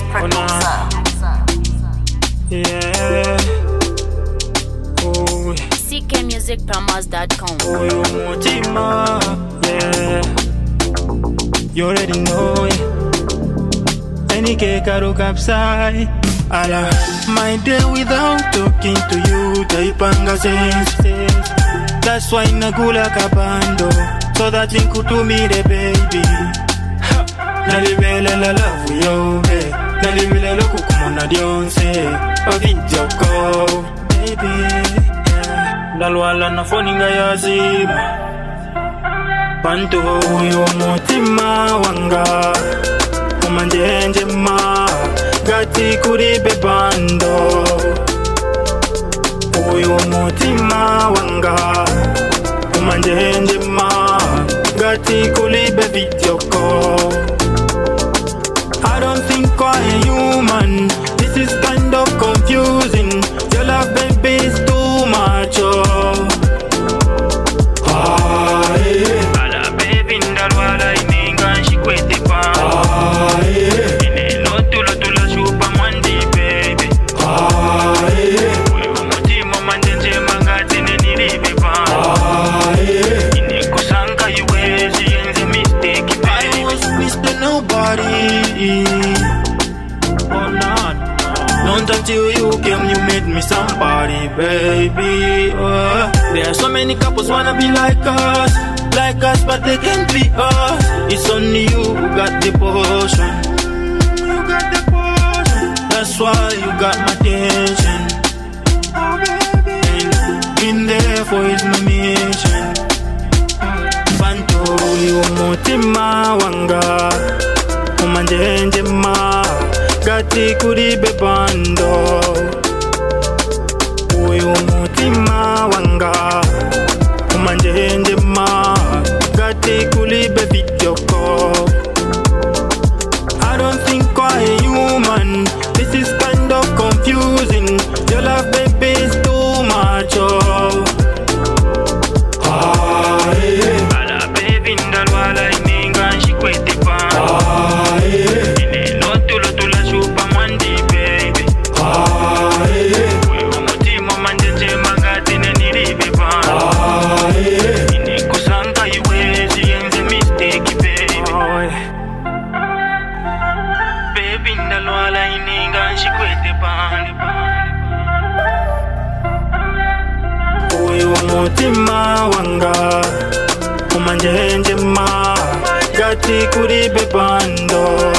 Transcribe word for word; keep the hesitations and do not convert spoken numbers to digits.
producer. Yeah. Oh. C K music promos dot com. Oh, you Mutima. Yeah. You already know it. Any cake I look upside. Ala, my day without talking to you, taipanga sense. That's why nagula kabando, so that you could do me the baby. Nalibele la love yo, hey. Nalibele lo kukumona dionse, a video call, baby. Dalwala na phone nga yazima. Panto yo mutima wanga, kumanjenje ma. Gati kuri bebando, uyu mutima wanga, umanjenje ma. Gati kuri be video call. I don't think I'm human. This is kind of confusing. Your love, baby, is too much. Oh, ah, yeah. Ala baby, ndalwala ininga shikwete pa. Ah, yeah. Until you came, you made me somebody, baby. Oh. There are so many couples wanna be like us, like us, but they can't be us. It's only you who got the potion. You got the potion. That's why you got my attention. Oh, baby. And in there for his mission. Banto you mutima wanga, umanjenje ma. Gati kuri bebando, uyu mutima wanga, umanjenje ma. Gati kuri be video call. I don't think I'm human. This is kind of confusing. Your love, baby, is too much. Oh, ah, yeah. Ala baby, ndalwala ininga shikwete pa. Ah, yeah. Mutima wanga, umanjenje ma. Gati kuri bebando.